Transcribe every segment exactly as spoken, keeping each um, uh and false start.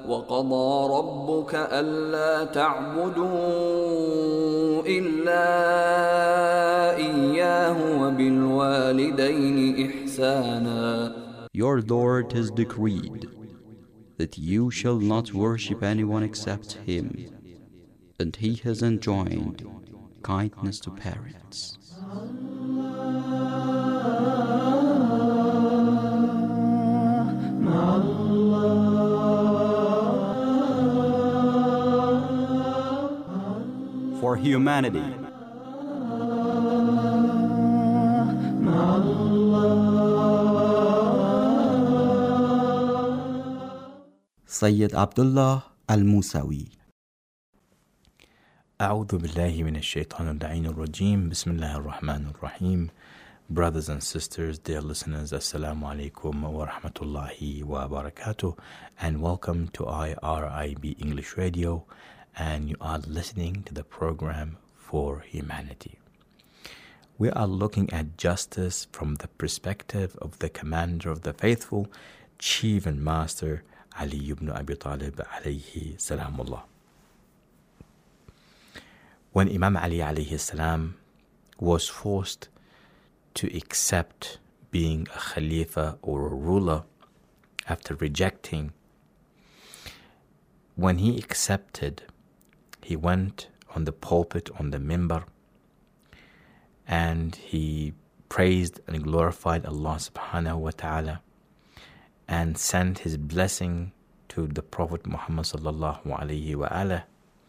وقضى ربك ألا تعبدوا إلا إياه وبالوالدين إحسانا. Your Lord has decreed that you shall not worship anyone except Him, and He has enjoined kindness to parents. For humanity, Sayyid Abdullah Al-Musawi. أعوذ بالله من الشيطان اللعين الرجيم بسم الله الرحمن الرحيم. Brothers and sisters, dear listeners, Assalamu alaikum wa rahmatullahi wa barakatuh, and welcome to I R I B English Radio, and you are listening to the program For Humanity. We are looking at justice from the perspective of the commander of the faithful, chief and master, Ali ibn Abi Talib alayhi salamullah. When Imam Ali alayhi salam was forced to accept being a Khalifa or a ruler after rejecting, when he accepted, he went on the pulpit, on the minbar, and he praised and glorified Allah subhanahu wa ta'ala and sent his blessing to the Prophet Muhammad sallallahu alayhi wa alihi.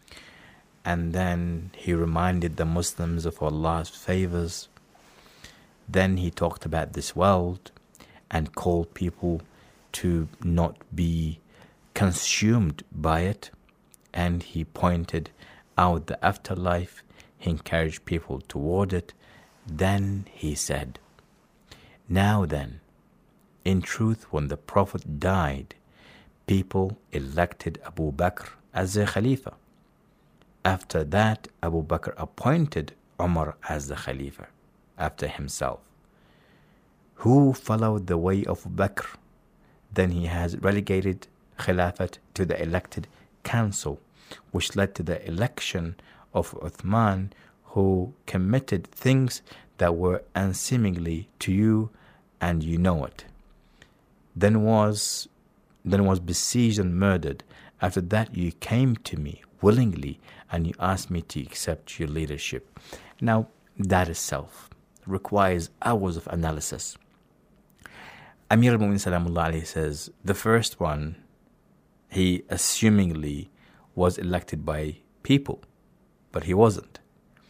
And then he reminded the Muslims of Allah's favors. Then he talked about this world and called people to not be consumed by it. And he pointed out the afterlife. He encouraged people toward it. Then he said, "Now then, in truth, when the Prophet died, people elected Abu Bakr as their Khalifa. After that, Abu Bakr appointed Umar as the Khalifa after himself. Who followed the way of Bakr? Then he has relegated Khilafat to the elected council, which led to the election of Uthman, who committed things that were unseemly to you, and you know it. Then was then was besieged and murdered. After that, you came to me willingly, and you asked me to accept your leadership." Now, that itself requires hours of analysis. Amir al-Mu'minin Salamullah alayhi says, the first one, he assumingly was elected by people, but he wasn't.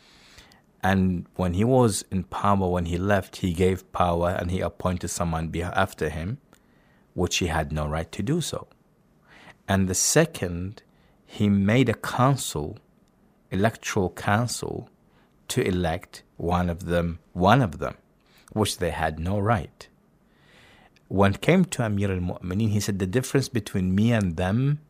And when he was in power, when he left, he gave power and he appointed someone after him, which he had no right to do so. And the second, he made a council, electoral council, to elect one of them, one of them, which they had no right. When it came to Amir al-Mu'minin, he said, the difference between me and them,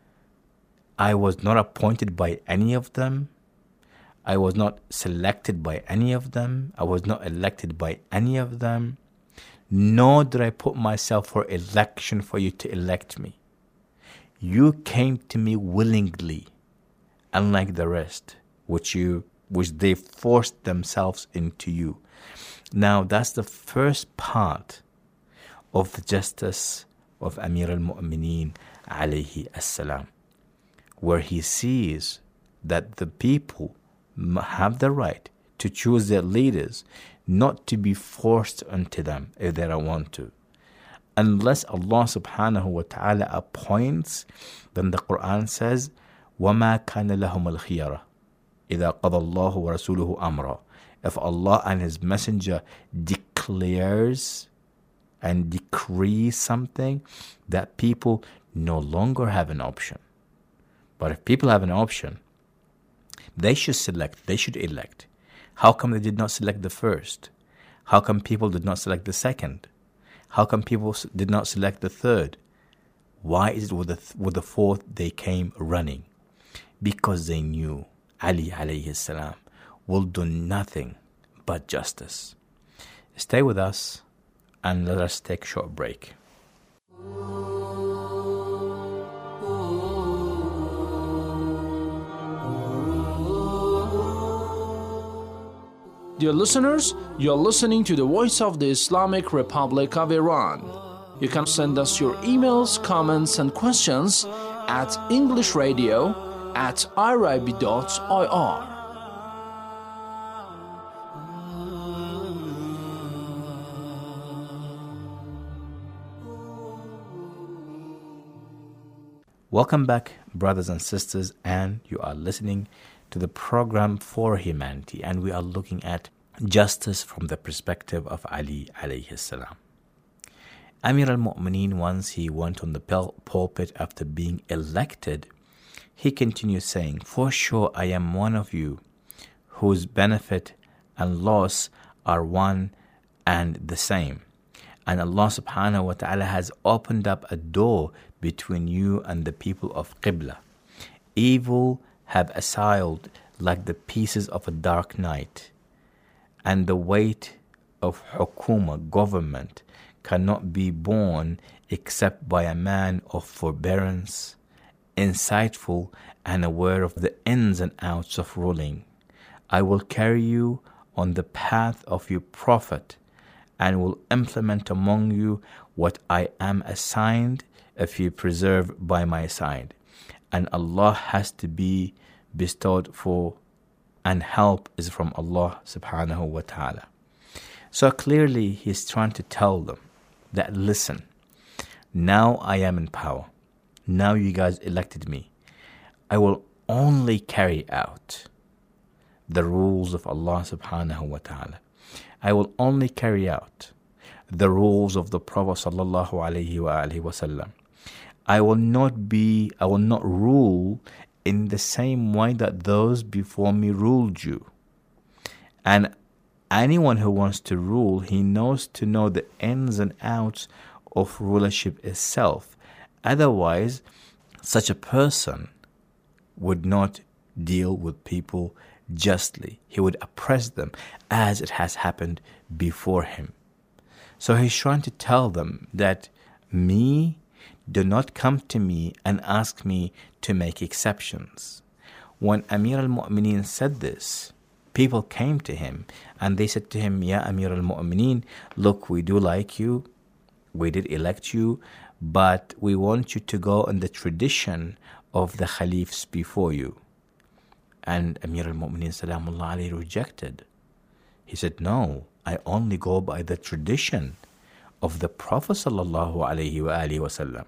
I was not appointed by any of them. I was not selected by any of them. I was not elected by any of them. Nor did I put myself for election for you to elect me. You came to me willingly, unlike the rest, which you, which they forced themselves into you. Now, that's the first part of the justice of Amir al-Mu'minin alayhi as-salam, where he sees that the people have the right to choose their leaders, not to be forced onto them if they don't want to. Unless Allah subhanahu wa ta'ala appoints, then the Quran says, وَمَا كَانَ لَهُمُ الْخِيَرَةِ إِذَا قَضَى اللَّهُ وَرَسُولُهُ أَمْرًا. If Allah and His Messenger declares and decrees something, that people no longer have an option. But if people have an option, they should select, they should elect. How come they did not select the first? How come people did not select the second? How come people did not select the third? Why is it with the, with the fourth they came running? Because they knew Ali alayhi salam will do nothing but justice. Stay with us and let us take a short break. Dear listeners, you're listening to the Voice of the Islamic Republic of Iran. You can send us your emails, comments, and questions at englishradio at irib dot I R. Welcome back, brothers and sisters, and you are listening to the program For Humanity, and we are looking at justice from the perspective of Ali alayhi salam. Amir al-Mu'mineen, once he went on the pulpit after being elected, he continued saying, "For sure I am one of you whose benefit and loss are one and the same. And Allah subhanahu wa ta'ala has opened up a door between you and the people of Qibla. Evil have assailed like the pieces of a dark night, and the weight of hukuma, government, cannot be borne except by a man of forbearance, insightful and aware of the ins and outs of ruling. I will carry you on the path of your Prophet, and will implement among you what I am assigned if you preserve by my side. And Allah has to be bestowed for, and help is from Allah subhanahu wa ta'ala." So clearly he's trying to tell them that, listen, now I am in power. Now you guys elected me. I will only carry out the rules of Allah subhanahu wa ta'ala. I will only carry out the rules of the Prophet sallallahu alaihi wa alihi wasallam. I will not be, I will not rule in the same way that those before me ruled you. And anyone who wants to rule, he knows to know the ins and outs of rulership itself. Otherwise, such a person would not deal with people justly. He would oppress them as it has happened before him. So he's trying to tell them that me, do not come to me and ask me to make exceptions. When Amir al-Mu'mineen said this, people came to him and they said to him, "Ya Amir al-Mu'mineen, look, we do like you, we did elect you, but we want you to go in the tradition of the Khalifs before you." And Amir al-Mu'mineen salamullah alayhi rejected. He said, "No, I only go by the tradition of the Prophet sallallahu alayhi wa alihi wasallam.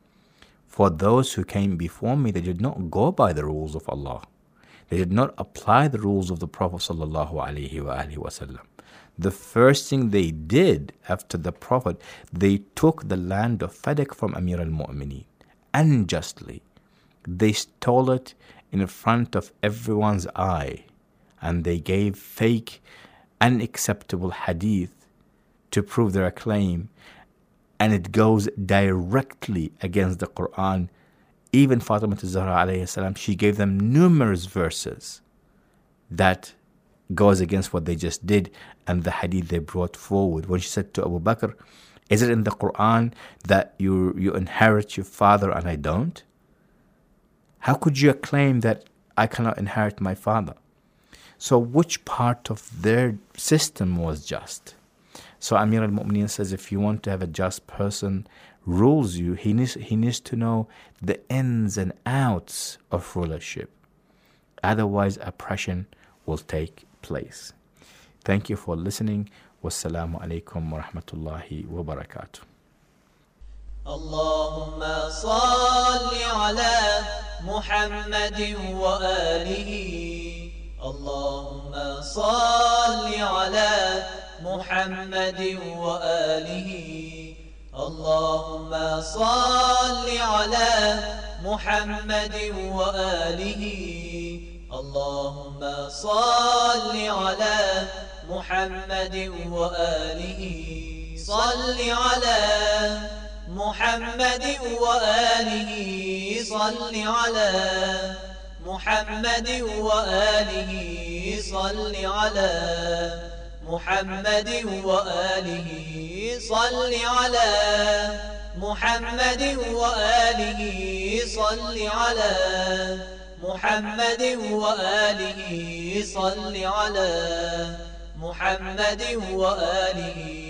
For those who came before me, they did not go by the rules of Allah. They did not apply the rules of the Prophet sallallahu alayhi wa alihi wasallam. The first thing they did after the Prophet, they took the land of Fadak from Amir al-Mu'mineen unjustly. They stole it in front of everyone's eye, and they gave fake, unacceptable hadith to prove their claim, and it goes directly against the Quran. Even Fatima Zahra alayhi salam, she gave them numerous verses that goes against what they just did and the hadith they brought forward. When she said to Abu Bakr, "Is it in the Quran that you you inherit your father and I don't? How could you claim that I cannot inherit my father?" So which part of their system was just? So Amir al-Mu'mineen says, if you want to have a just person rules you, he needs, he needs to know the ins and outs of rulership. Otherwise, oppression will take place. Thank you for listening. Wassalamu alaikum wa rahmatullahi wa barakatuh. اللهم صل على محمد وآله اللهم صل على محمد وآله اللهم صل على محمد وآله اللهم صل على محمد وآله صل على محمد وآله صل على محمد وآله صل على محمد وآله صل على محمد وآله صل على محمد وآله صل على محمد وآله